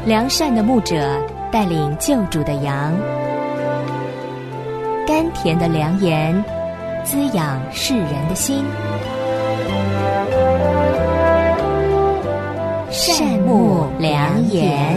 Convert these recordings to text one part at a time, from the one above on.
良善的牧者带领救主的羊，甘甜的良言滋养世人的心。善牧良言。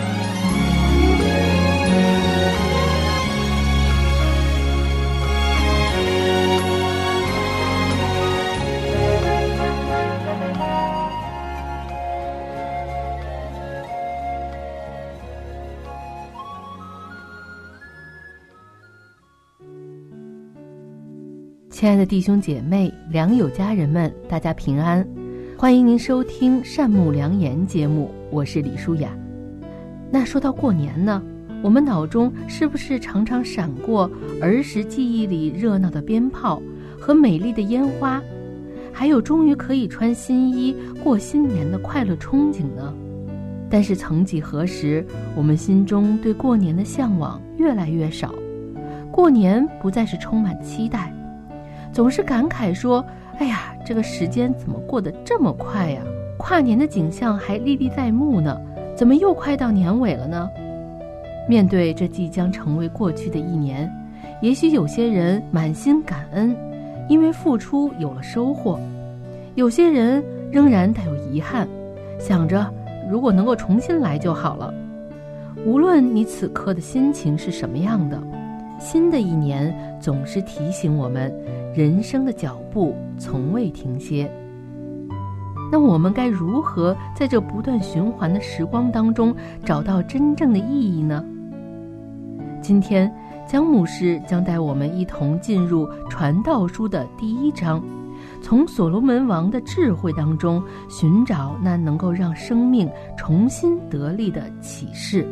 亲爱的弟兄姐妹、良友家人们，大家平安！欢迎您收听善牧良言节目，我是李舒雅。那说到过年呢，我们脑中是不是常常闪过儿时记忆里热闹的鞭炮和美丽的烟花，还有终于可以穿新衣过新年的快乐憧憬呢？但是曾几何时，我们心中对过年的向往越来越少，过年不再是充满期待，总是感慨说，哎呀，这个时间怎么过得这么快呀？跨年的景象还历历在目呢，怎么又快到年尾了呢？面对这即将成为过去的一年，也许有些人满心感恩，因为付出有了收获；有些人仍然带有遗憾，想着如果能够重新来就好了。无论你此刻的心情是什么样的，新的一年总是提醒我们，人生的脚步从未停歇。那我们该如何在这不断循环的时光当中找到真正的意义呢？今天江牧师将带我们一同进入传道书的第1章，从所罗门王的智慧当中寻找那能够让生命重新得力的启示。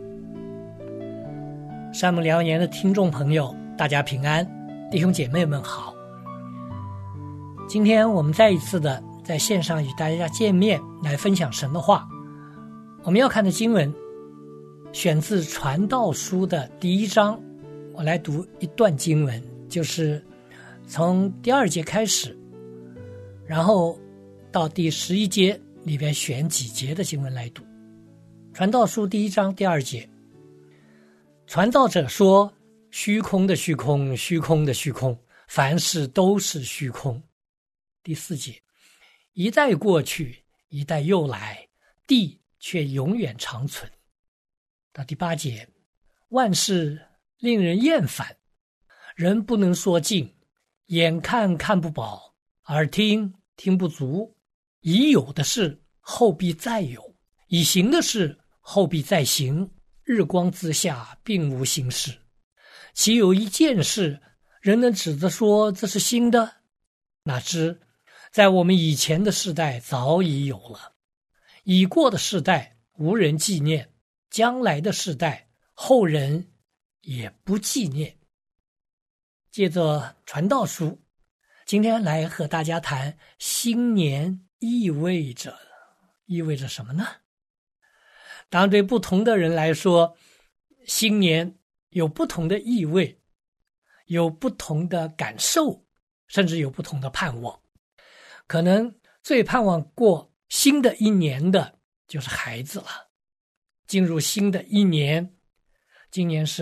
善牧良言的听众朋友，大家平安，弟兄姐妹们好。今天我们再一次的在线上与大家见面，来分享神的话。我们要看的经文选自传道书的第1章，我来读一段经文，就是从第2节开始，然后到第11节里边选几节的经文来读。传道书第1章第2节，传道者说，虚空的虚空，虚空的虚空，凡事都是虚空。第4节，一代过去，一代又来，地却永远长存。到第8节，万事令人厌烦，人不能说尽，眼看看不饱，耳听听不足，已有的事后必再有，已行的事后必再行，日光之下并无新事。岂有一件事人能指着说这是新的？哪知在我们以前的世代早已有了，已过的世代无人纪念，将来的世代后人也不纪念。借着传道书，今天来和大家谈新年意味着什么呢？当然对不同的人来说，新年有不同的意味，有不同的感受，甚至有不同的盼望。可能最盼望过新的一年的就是孩子了。进入新的一年，今年是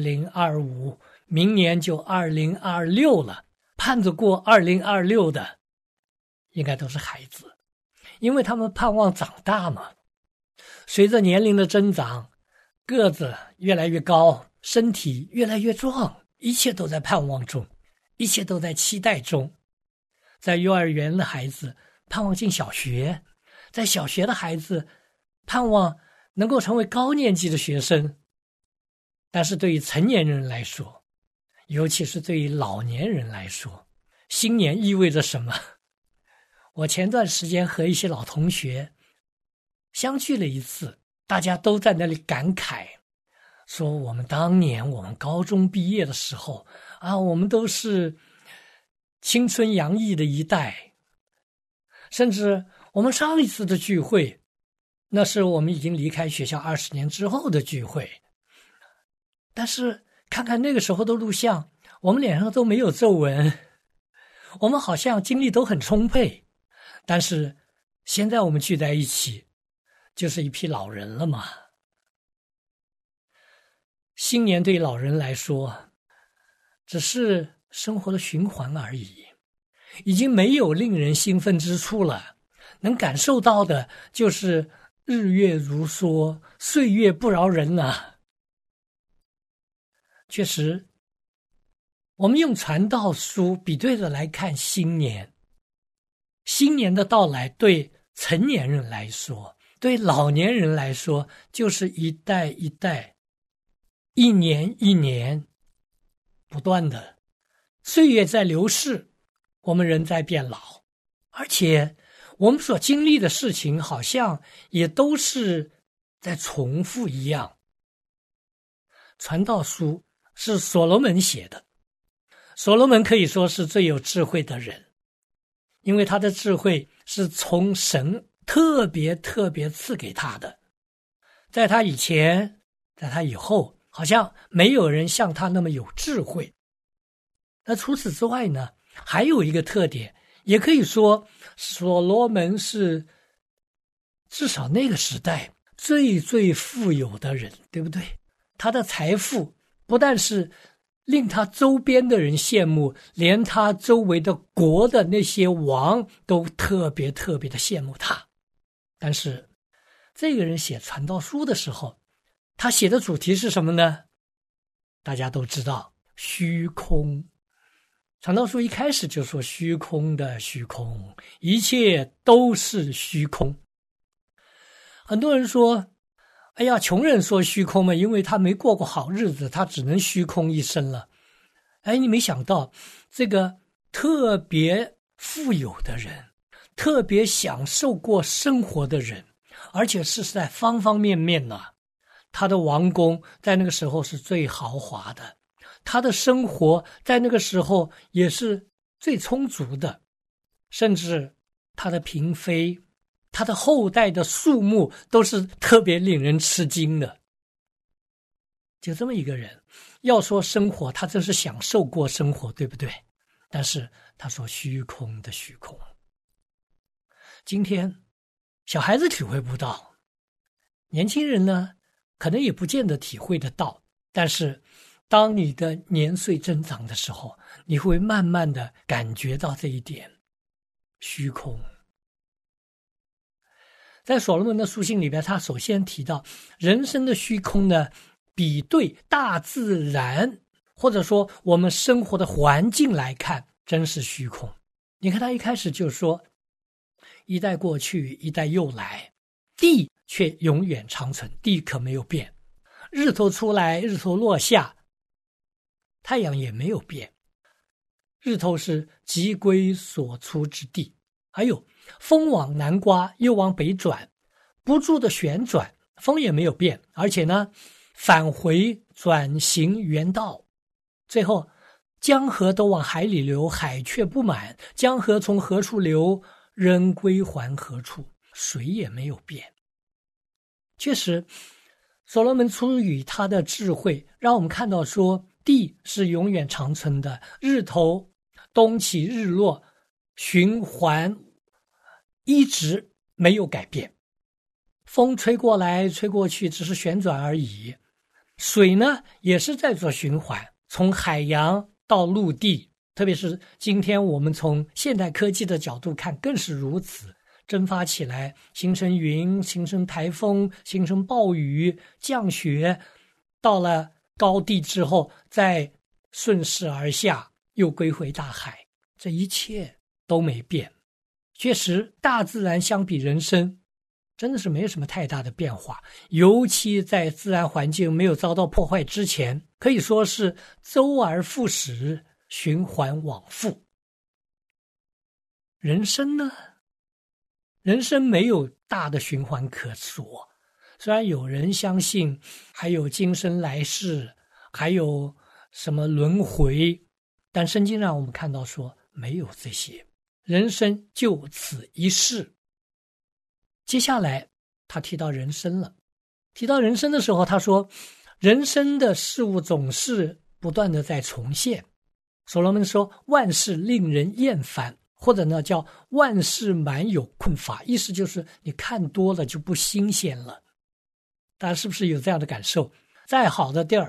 2025，明年就2026了，盼着过2026的应该都是孩子，因为他们盼望长大嘛。随着年龄的增长，个子越来越高，身体越来越壮，一切都在盼望中，一切都在期待中。在幼儿园的孩子盼望进小学，在小学的孩子盼望能够成为高年级的学生。但是对于成年人来说，尤其是对于老年人来说，新年意味着什么？我前段时间和一些老同学相聚了一次，大家都在那里感慨，说我们当年我们高中毕业的时候啊，我们都是青春洋溢的一代，甚至我们上一次的聚会，那是我们已经离开学校20年之后的聚会。但是看看那个时候的录像，我们脸上都没有皱纹，我们好像精力都很充沛。但是现在我们聚在一起，就是一批老人了嘛， 新年对老人来说只是生活的循环而已，已经没有令人兴奋之处了，能感受到的就是日月如梭，岁月不饶人啊。确实，我们用传道书比对着来看新年，新年的到来对成年人来说，对老年人来说，就是一代一代，一年一年不断的岁月在流逝，我们人在变老，而且我们所经历的事情好像也都是在重复一样。传道书是所罗门写的，所罗门可以说是最有智慧的人，因为他的智慧是从神特别赐给他的，在他以前，在他以后，好像没有人像他那么有智慧。那除此之外呢，还有一个特点，也可以说所罗门是至少那个时代最富有的人，对不对？他的财富不但是令他周边的人羡慕，连他周围的国的那些王都特别的羡慕他。但是这个人写传道书的时候，他写的主题是什么呢？大家都知道，虚空。传道书一开始就说虚空的虚空，一切都是虚空。很多人说，哎呀，穷人说虚空嘛，因为他没过过好日子，他只能虚空一生了。哎，你没想到这个特别富有的人，特别享受过生活的人，而且是在方方面面呢，他的王宫在那个时候是最豪华的，他的生活在那个时候也是最充足的，甚至他的嫔妃，他的后代的数目都是特别令人吃惊的。就这么一个人，要说生活，他真是享受过生活，对不对？但是他说虚空的虚空。今天小孩子体会不到，年轻人呢可能也不见得体会得到，但是当你的年岁增长的时候，你会慢慢的感觉到这一点虚空。在所罗门的书信里边，他首先提到人生的虚空呢，比对大自然或者说我们生活的环境来看，真是虚空。你看他一开始就说，一代过去，一代又来，地却永远长存，地可没有变，日头出来，日头落下，太阳也没有变，日头是即归所出之地。还有风往南刮，又往北转，不住的旋转，风也没有变，而且呢返回转行原道。最后江河都往海里流，海却不满，江河从何处流，仍归还何处，水也没有变。确实所罗门出于他的智慧，让我们看到说地是永远长存的，日头东起日落，循环一直没有改变，风吹过来吹过去只是旋转而已，水呢也是在做循环，从海洋到陆地，特别是今天我们从现代科技的角度看更是如此，蒸发起来形成云，形成台风，形成暴雨，降雪，到了高地之后再顺势而下，又归回大海，这一切都没变。确实大自然相比人生真的是没有什么太大的变化，尤其在自然环境没有遭到破坏之前，可以说是周而复始，循环往复。人生呢，人生没有大的循环可说，虽然有人相信还有今生来世，还有什么轮回，但圣经让我们看到说没有这些，人生就此一世。接下来他提到人生了，提到人生的时候他说人生的事物总是不断的在重现。所罗门说万事令人厌烦，或者呢叫万事满有困乏，意思就是你看多了就不新鲜了。大家是不是有这样的感受？再好的地儿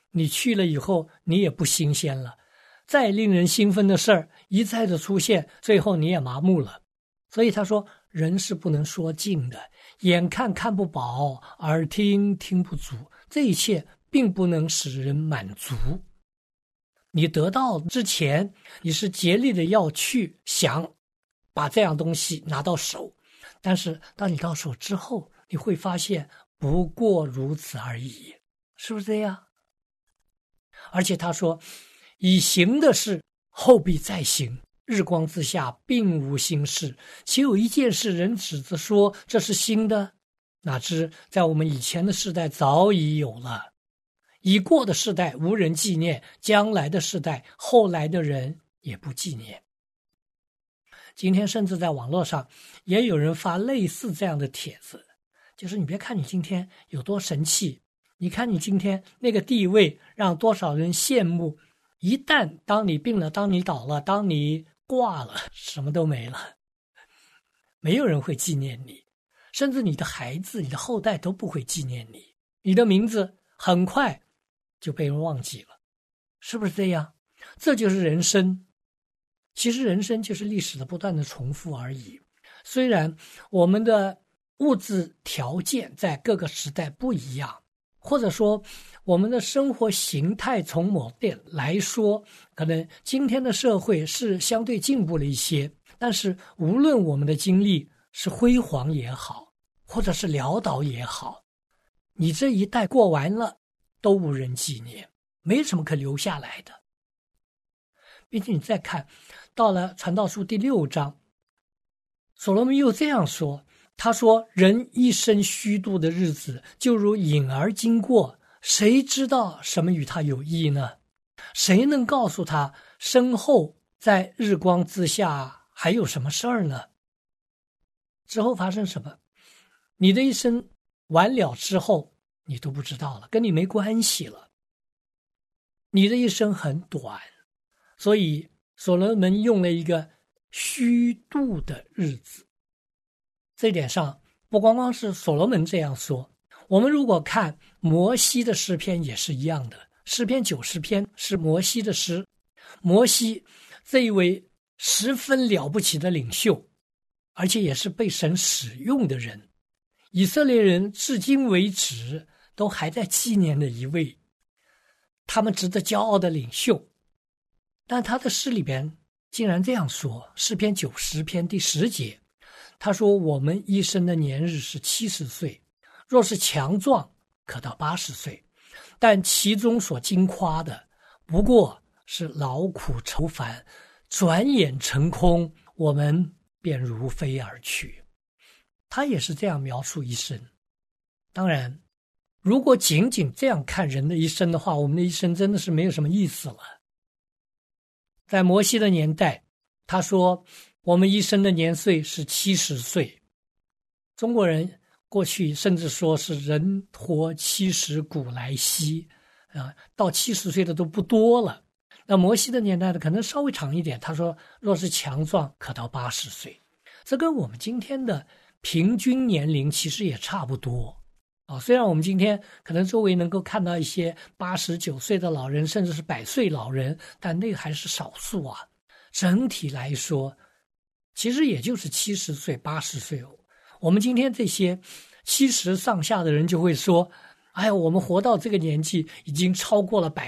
你去了以后你也不新鲜了，再令人兴奋的事儿一再的出现，最后你也麻木了。所以他说，人是不能说尽的，眼看看不饱，耳听听不足，这一切并不能使人满足。你得到之前，你是竭力的要去想把这样东西拿到手，但是当你到手之后，你会发现不过如此而已，是不是这样？而且他说，已行的事后必再行，日光之下并无新事，岂有一件事人指着说这是新的？哪知在我们以前的世代早已有了，已过的世代无人纪念，将来的世代后来的人也不纪念。今天甚至在网络上也有人发类似这样的帖子，就是你别看你今天有多神气，你看你今天那个地位让多少人羡慕，一旦当你病了，当你倒了，当你挂了，什么都没了，没有人会纪念你，甚至你的孩子你的后代都不会纪念你，你的名字很快就被人忘记了，是不是这样？这就是人生。其实人生就是历史的不断的重复而已。虽然我们的物质条件在各个时代不一样，或者说我们的生活形态从某点来说，可能今天的社会是相对进步了一些，但是无论我们的经历是辉煌也好，或者是潦倒也好，你这一代过完了都无人纪念，没什么可留下来的。并且你再看到了传道书第6章，所罗门又这样说，他说，人一生虚度的日子就如影儿经过，谁知道什么与他有益呢？谁能告诉他身后在日光之下还有什么事儿呢？之后发生什么，你的一生完了之后你都不知道了，跟你没关系了。你的一生很短，所以所罗门用了一个虚度的日子。这一点上不光光是所罗门这样说，我们如果看摩西的诗篇也是一样的。诗篇90篇是摩西的诗，摩西这一位十分了不起的领袖，而且也是被神使用的人，以色列人至今为止都还在纪念的一位他们值得骄傲的领袖。但他的诗里边竟然这样说，诗篇90篇第10节，他说，我们一生的年日是70岁，若是强壮可到80岁，但其中所经夸的不过是劳苦愁烦，转眼成空，我们便如飞而去。他也是这样描述一生。当然如果仅仅这样看人的一生的话，我们的一生真的是没有什么意思了。在摩西的年代，他说我们一生的年岁是70岁。中国人过去甚至说是人活70古来稀，到70岁的都不多了。那摩西的年代呢，可能稍微长一点，他说若是强壮可到80岁。这跟我们今天的平均年龄其实也差不多。虽然我们今天可能周围能够看到一些89岁的老人，甚至是100岁老人，但那个还是少数啊。整体来说，其实也就是70岁、80岁。我们今天这些70上下的人就会说，哎呀，我们活到这个年纪，已经超过了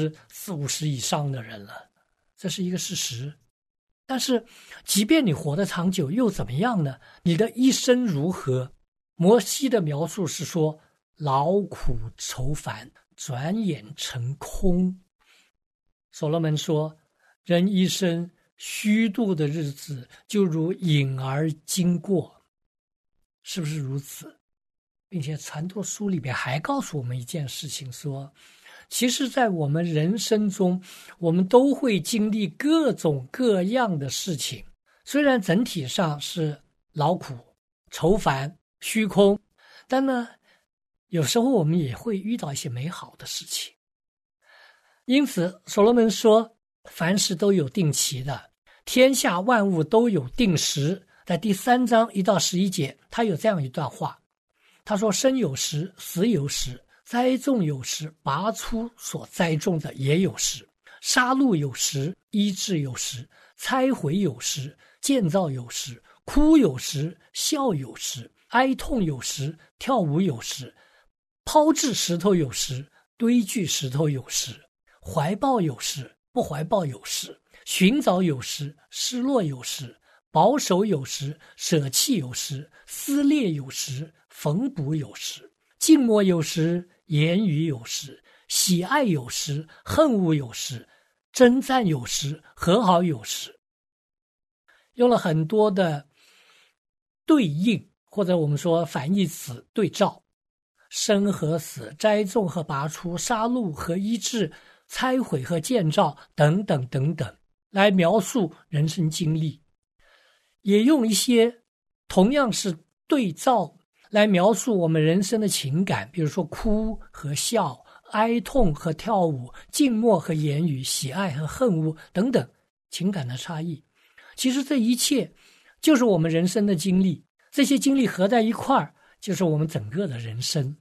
40-50%以上的人了，这是一个事实。但是，即便你活得长久，又怎么样呢？你的一生如何？摩西的描述是说，劳苦愁烦，转眼成空。所罗门说，人一生虚度的日子就如影儿经过，是不是如此？并且传道书里边还告诉我们一件事情，说其实在我们人生中，我们都会经历各种各样的事情，虽然整体上是劳苦愁烦虚空，但呢有时候我们也会遇到一些美好的事情。因此所罗门说，凡事都有定期的，天下万物都有定时。在第3章1到11节，他有这样一段话，他说，生有时，死有时， 栽种有时，拔出所栽种的也有时；杀戮有时，医治有时；拆毁有时，建造有时；哭有时，笑有时；哀痛有时，跳舞有时；抛掷石头有时，堆聚石头有时；怀抱有时，不怀抱有时；寻找有时，失落有时；保守有时，舍弃有时；撕裂有时，缝补有时；静默有时，言语有时；喜爱有时，恨恶有时；征战有时，和好有时。用了很多的对应，或者我们说反义词对照，生和死，栽种和拔出，杀戮和医治，拆毁和建造等等等等，来描述人生经历。也用一些同样是对照来描述我们人生的情感，比如说哭和笑，哀痛和跳舞，静默和言语，喜爱和恨恶等等情感的差异。其实这一切就是我们人生的经历，这些经历合在一块儿，就是我们整个的人生。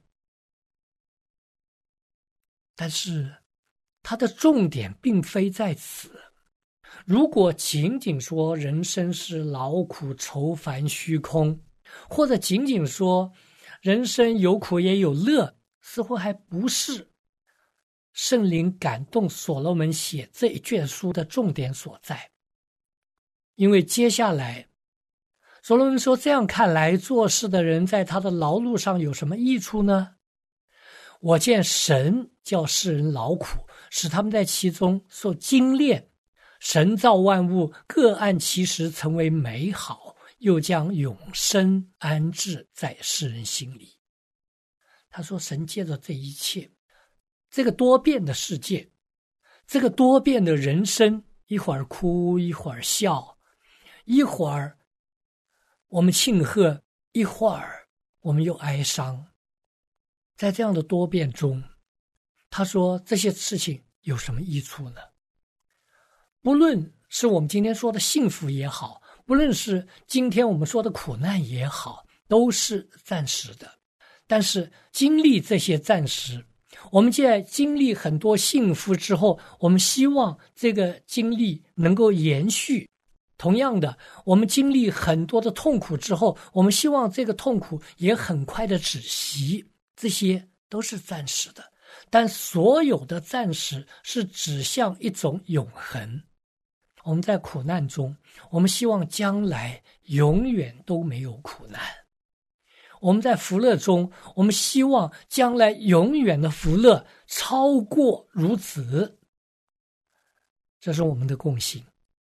但是它的重点并非在此。如果仅仅说人生是劳苦愁烦虚空，或者仅仅说人生有苦也有乐，似乎还不是圣灵感动所罗门写这一卷书的重点所在。因为接下来所罗门说，这样看来，做事的人在他的劳碌上有什么益处呢？我见神叫世人劳苦，使他们在其中受精炼。神造万物，各按其时成为美好，又将永生安置在世人心里。他说，神借着这一切，这个多变的世界，这个多变的人生，一会儿哭，一会儿笑，一会儿我们庆贺，一会儿我们又哀伤。在这样的多变中，他说这些事情有什么益处呢？不论是我们今天说的幸福也好，不论是今天我们说的苦难也好，都是暂时的。但是经历这些暂时，我们在经历很多幸福之后，我们希望这个经历能够延续。同样的，我们经历很多的痛苦之后，我们希望这个痛苦也很快的止息。这些都是暂时的，但所有的暂时是指向一种永恒。我们在苦难中，我们希望将来永远都没有苦难；我们在福乐中，我们希望将来永远的福乐超过如此。这是我们的共性。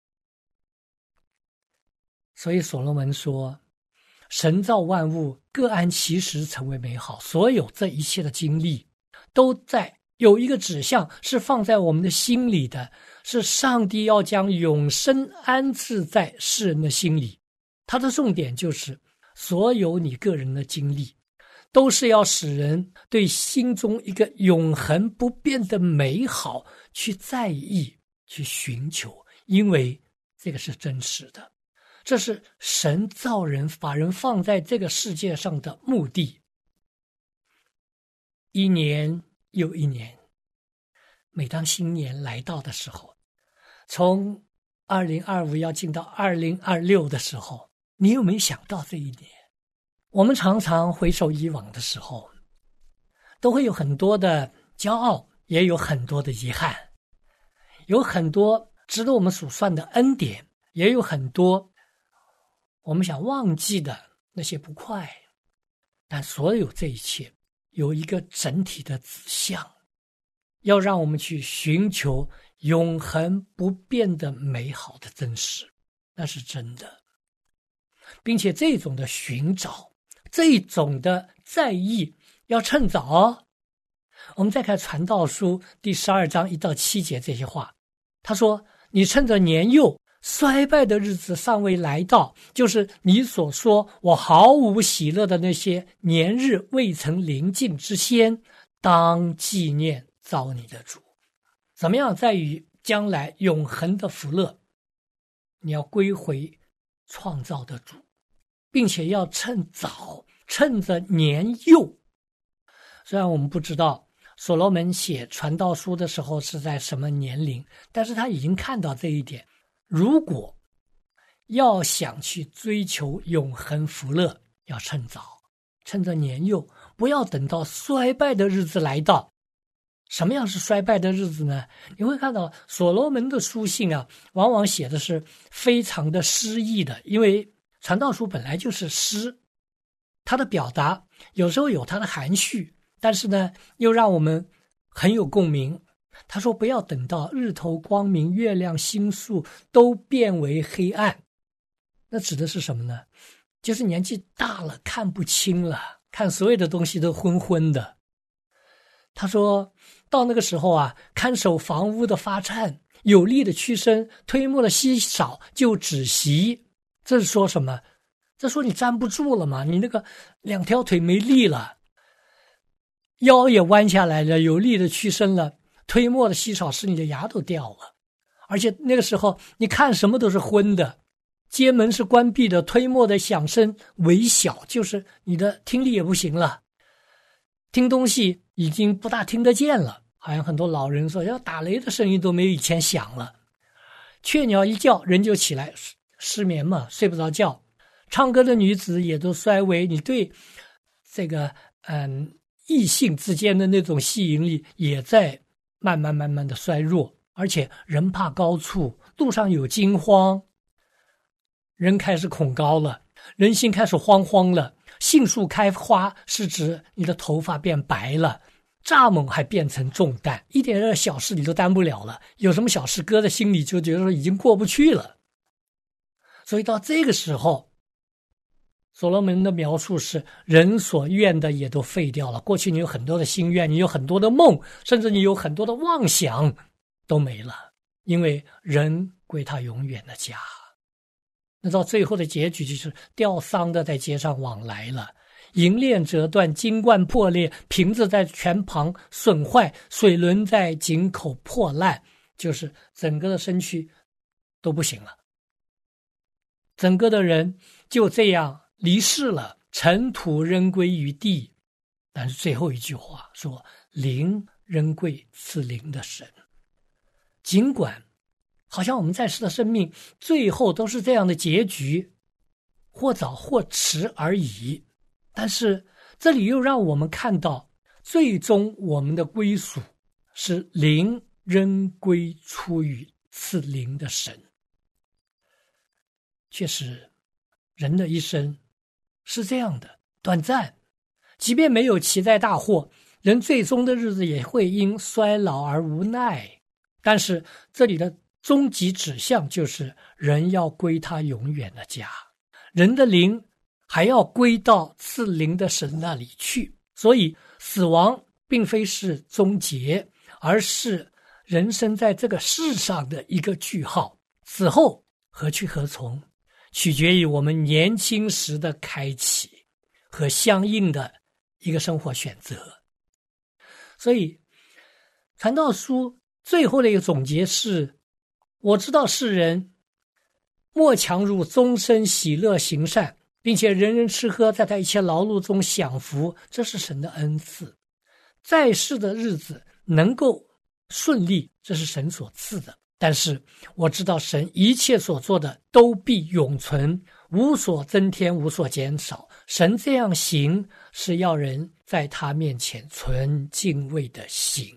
所以所罗门说，神造万物，各按其时成为美好。所有这一切的经历都在有一个指向，是放在我们的心里的，是上帝要将永生安置在世人的心里。它的重点就是所有你个人的经历都是要使人对心中一个永恒不变的美好去在意，去寻求，因为这个是真实的。这是神造人，把人放在这个世界上的目的。一年又一年，每当新年来到的时候，从2025要进到2026的时候，你有没有想到这一年？我们常常回首以往的时候，都会有很多的骄傲，也有很多的遗憾，有很多值得我们数算的恩典，也有很多我们想忘记的那些不快。但所有这一切有一个整体的指向，要让我们去寻求永恒不变的美好的真实，那是真的。并且这种的寻找，这种的在意，要趁早。我们再看传道书第12章1到7节这些话，他说，你趁着年幼衰败的日子尚未来到，就是你所说我毫无喜乐的那些年日未曾临近之先，当纪念造你的主。怎么样在于将来永恒的福乐，你要归回创造的主，并且要趁早，趁着年幼。 虽然我们不知道所罗门写传道书的时候是在什么年龄，但是他已经看到这一点。如果要想去追求永恒福乐，要趁早，趁着年幼，不要等到衰败的日子来到。什么样是衰败的日子呢？你会看到所罗门的书信啊，往往写的是非常的诗意的，因为传道书本来就是诗，它的表达有时候有它的含蓄，但是呢，又让我们很有共鸣。他说不要等到日头光明，月亮星宿都变为黑暗。那指的是什么呢？就是年纪大了，看不清了，看所有的东西都昏昏的。他说到那个时候啊，看守房屋的发颤，有力的屈伸，推磨的稀少，就止息。这是说什么？这说你站不住了嘛，你那个两条腿没力了，腰也弯下来了，有力的屈伸了，推磨的稀少，使你的牙都掉了。而且那个时候你看什么都是昏的，街门是关闭的，推磨的响声微小，就是你的听力也不行了，听东西已经不大听得见了。好像很多老人说要打雷的声音都没有以前响了，雀鸟一叫人就起来，失眠嘛，睡不着觉。唱歌的女子也都衰微，你对这个异性之间的那种吸引力也在慢慢的衰弱。而且人怕高处，路上有惊慌，人开始恐高了，人心开始慌了。杏树开花是指你的头发变白了，蚱蜢还变成重担，一点点小事你都担不了了，有什么小事搁在心里就觉得说已经过不去了。所以到这个时候，所罗门的描述是人所愿的也都废掉了。过去你有很多的心愿，你有很多的梦，甚至你有很多的妄想都没了，因为人归他永远的家。那到最后的结局就是吊丧的在街上往来了，银链折断，金冠破裂，瓶子在泉旁损坏，水轮在井口破烂，就是整个的身躯都不行了，整个的人就这样离世了，尘土仍归于地。但是最后一句话说灵仍归赐灵的神。尽管好像我们在世的生命最后都是这样的结局，或早或迟而已，但是这里又让我们看到最终我们的归属是灵仍归出于赐灵的神。确实人的一生是这样的短暂，即便没有奇灾大祸，人最终的日子也会因衰老而无奈。但是这里的终极指向就是人要归他永远的家，人的灵还要归到赐灵的神那里去。所以死亡并非是终结，而是人生在这个世上的一个句号。死后何去何从，取决于我们年轻时的开启和相应的一个生活选择。所以传道书最后的一个总结是，我知道世人莫强入终身喜乐行善，并且人人吃喝，在他一切劳碌中享福，这是神的恩赐。在世的日子能够顺利，这是神所赐的。但是我知道神一切所做的都必永存，无所增添，无所减少。神这样行是要人在他面前存敬畏的心。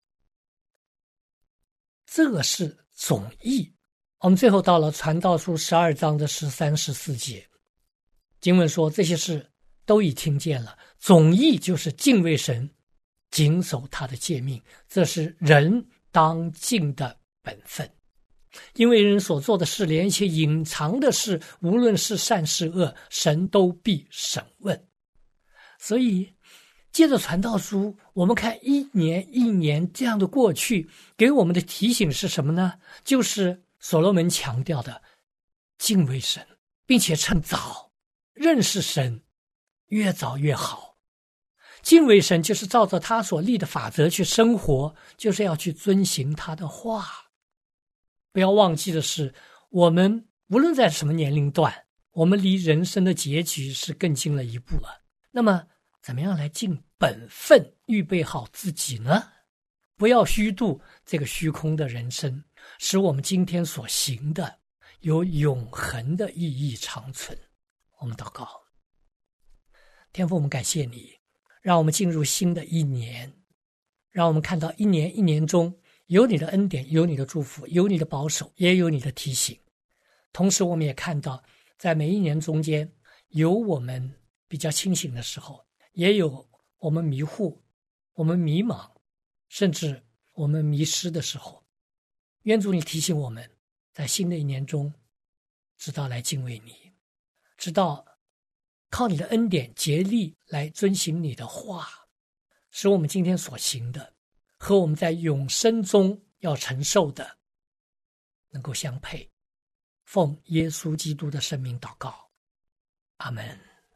这个是总义。我们最后到了传道书12章的13、14节，经文说这些事都已听见了，总义就是敬畏神，谨守他的诫命，这是人当尽的本分。因为人所做的事，连一切隐藏的事，无论是善是恶，神都必审问。所以借着传道书，我们看一年一年这样的过去，给我们的提醒是什么呢？就是所罗门强调的敬畏神，并且趁早认识神，越早越好。敬畏神就是照着他所立的法则去生活，就是要去遵行他的话。不要忘记的是，我们无论在什么年龄段，我们离人生的结局是更近了一步了。那么怎么样来尽本分，预备好自己呢？不要虚度这个虚空的人生，使我们今天所行的有永恒的意义长存。我们祷告。天父，我们感谢你，让我们进入新的一年，让我们看到一年一年中有你的恩典，有你的祝福，有你的保守，也有你的提醒。同时我们也看到在每一年中间，有我们比较清醒的时候，也有我们迷糊，我们迷茫，甚至我们迷失的时候。愿主你提醒我们，在新的一年中知道来敬畏你，知道靠你的恩典竭力来遵行你的话，使我们今天所行的和我们在永生中要承受的能够相配。奉耶稣基督的圣名祷告，阿们。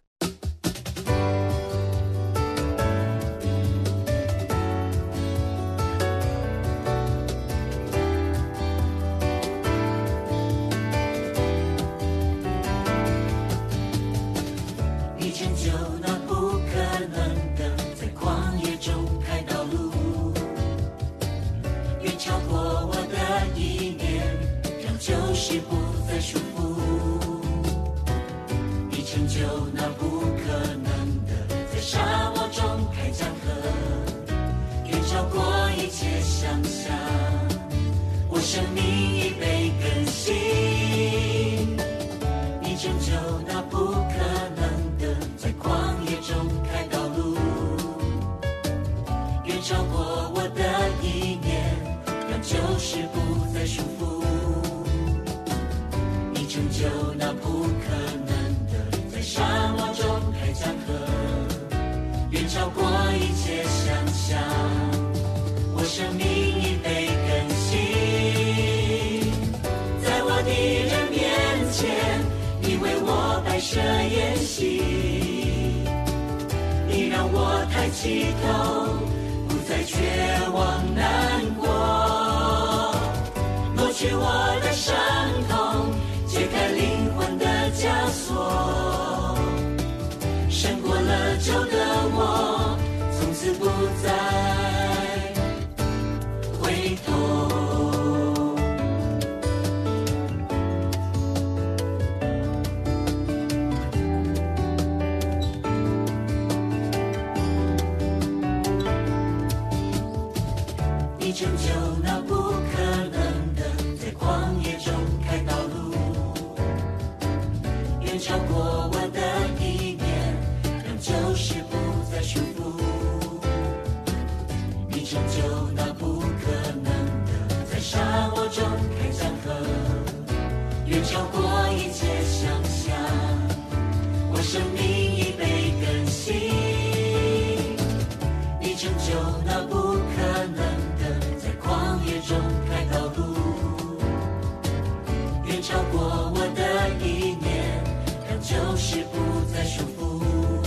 你成就那不可能的，在旷野中开道路，远超过我的意念，让旧事不再束缚。你成就那不可能的，在沙漠中开江河，远超过一切想象。我生命已被更新，你成就那不可能的，在旷野中开道路，远超过我的意念，让旧事不再束缚。你成就那不可能的，在沙漠中开江河，远超过一切想象。我生命已被更新，在我敌人面前，你为我摆设筵席，你让我抬起头，不再绝望难过，抹去我的伤痛，解开灵魂的枷锁，胜过了旧的我，从此不再回头。你成就那不可能的，在旷野中开道路，远超过我的意念，让旧事不再束缚。你成就那不可能的，在沙漠中开江河，远超过一切想象。我生命已被更新，你成就那不可能的，在旷野中开道路，远超过我的意念，让旧事不再束缚。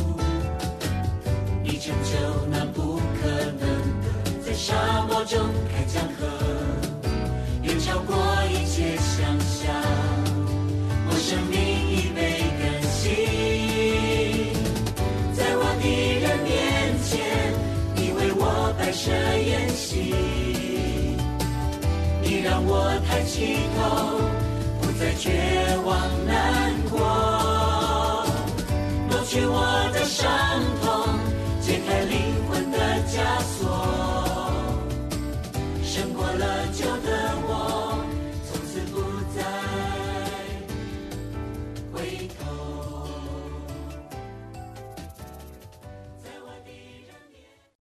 你成就那不可能的，在沙漠中开江河，远超过一切想象。我生命已被更新，在我敌人面前，你为我摆设筵席，你让我抬起头，不再绝望难过，抹去我的伤痛，解开灵魂的枷锁，